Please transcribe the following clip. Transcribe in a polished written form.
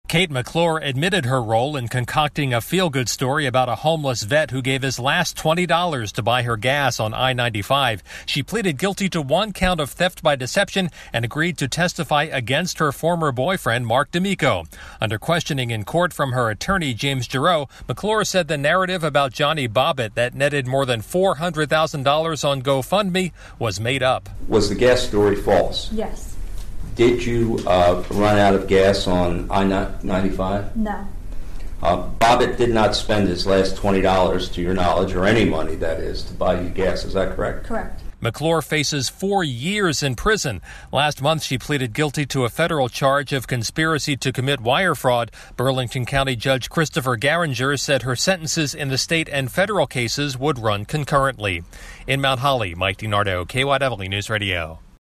Kate McClure admitted her role in concocting a feel-good story about a homeless vet who gave his last $20 to buy her gas on I-95. She pleaded guilty to one count of theft by deception and agreed to testify against her former boyfriend, Mark D'Amico. Under questioning in court from her attorney, James Giroux, McClure said the narrative about Johnny Bobbitt that netted more than $400,000 on GoFundMe was made up. Was the gas story false? Yes. Did you run out of gas on I-95? No. Bobbitt did not spend his last $20, to your knowledge, or any money, that is, to buy you gas. Is that correct? Correct. McClure faces 4 years in prison. Last month, she pleaded guilty to a federal charge of conspiracy to commit wire fraud. Burlington County Judge Christopher Garinger said her sentences in the state and federal cases would run concurrently. In Mount Holly, Mike DiNardo, KYW News Radio.